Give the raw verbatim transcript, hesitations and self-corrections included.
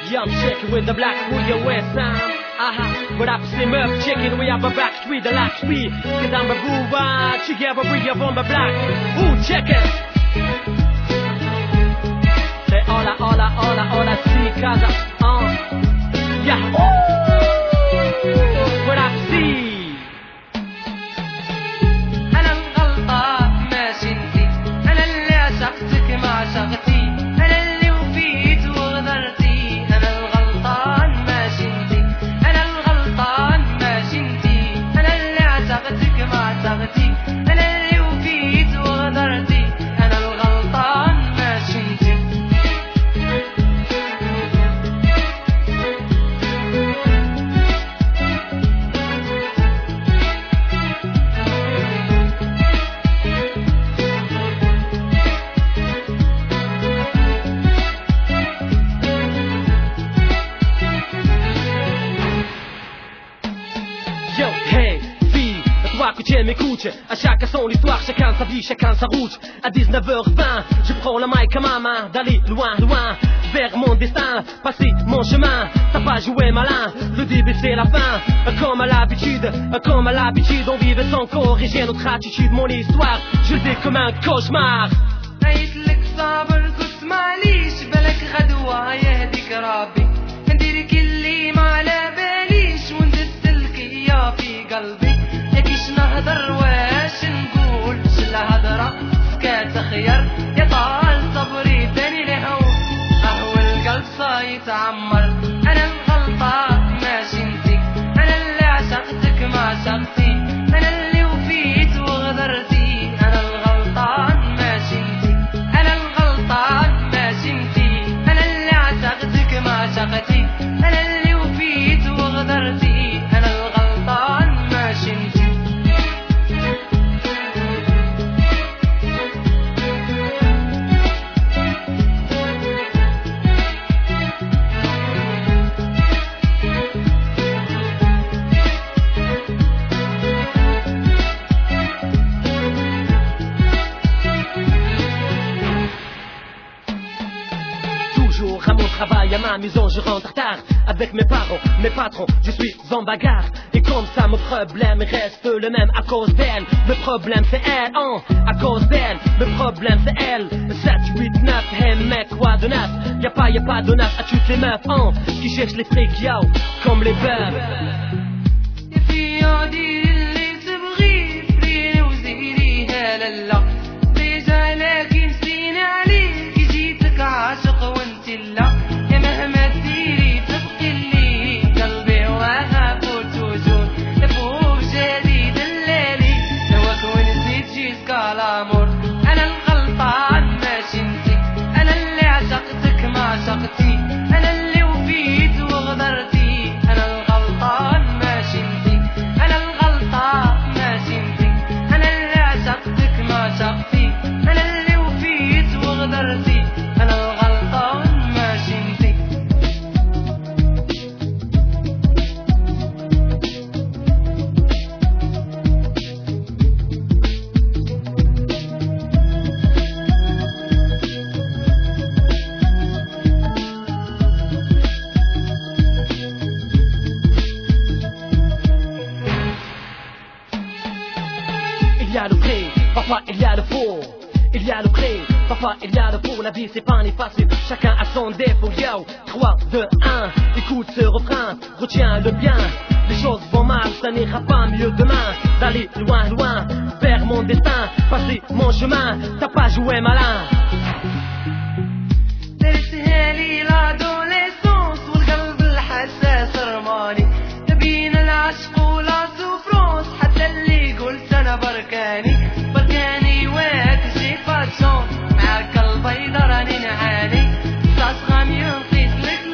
Yeah, I'm checking with the black William West sound. Aha, but I'm slim up, checking we have a back street, the last street. Cause I'm a boo, together we are on the black. Ooh, check it. Say hola, hola, hola, hola, si casa, uh. Yeah, ooh, what I see. أنا الغلطان ماشي انتي، أنا اللي عشقتك ما عشقتي، أنا اللي وفيت وغدرتي. أنا الغلطان ماشي انتي، أنا الغلطان ماشي انتي، أنا اللي عشقتك ما عشقتي، أنا اللي وفيت وغدرتي. أنا الغلطان ماشي انتي. Yo, hey, fille, toi que tu m'écoutes. À chacun son histoire, chacun sa vie, chacun sa route. À dix-neuf heures vingt, je prends la mic à ma main, d'aller loin, loin, vers mon destin, passer mon chemin. T'as pas joué malin, le début c'est la fin. Comme à l'habitude, comme à l'habitude, on vive sans corriger notre attitude. Mon histoire, je le dis comme un cauchemar. قايتلك صابر كنت معليش، بالك غدوة يهديك ربي، نديرك اللي ما على باليش، وندزلك يا في قلبي. اكيش نهضر واش نقول، شلا هضرة سكات خير، يا طال صبري باني لهو، اهو القلب صايتعمر. انا الغلطان ماشي انتي، انا اللي عشقتك ما عشقتي، انا اللي وفيت وغدرتي. انا الغلطان ماشي انتي، انا الغلطان ماشي انتي، انا اللي عشقتك ما عشقتي، انا اللي وفيت وغدرتي. انا الغلطان ماشي انتي. Toujours à mon travail, à ma maison, je rentre tard. Avec mes parents, mes patrons, je suis en bagarre. Et comme ça, mon problème reste le même à cause d'elle. Le problème c'est elle, hein, à cause d'elle. Le problème c'est elle. sept, huit, neuf, hey mec, quoi de neuf? Y'a pas, y'a pas de neuf à toutes les meufs, hein, qui cherchent les frics, yo, comme les bœufs. يا في عديل اللي تبغي فريني وزيريها للا، ديجا لكن سيني عليك جيتك عاشق وانتي لا. يا مهما ديري تبقي لي قلبي واقف وتوجون، لفوق جديد الليلي نواك ونسيت جيسكا لامور. انا الغلطان ماشي انتي، انا اللي عشقتك ما عشقتي، انا اللي وفيت وغدرتي. انا الغلطان ماشي انتي، انا الغلطان ماشي انتي، انا اللي عشقتك ما عشقتي، انا اللي وفيت وغدرتي. انا الغلطان ماشي انتي. Il y a le vrai, parfois il y a le faux. Il y a le vrai, parfois il y a le faux. La vie c'est pas ni facile, chacun a son défaut. Yo, trois, deux, un, écoute ce refrain, retiens-le bien. Les choses vont mal, ça n'ira pas mieux demain. D'aller loin, loin, vers mon destin, passer mon chemin. T'as pas joué malin.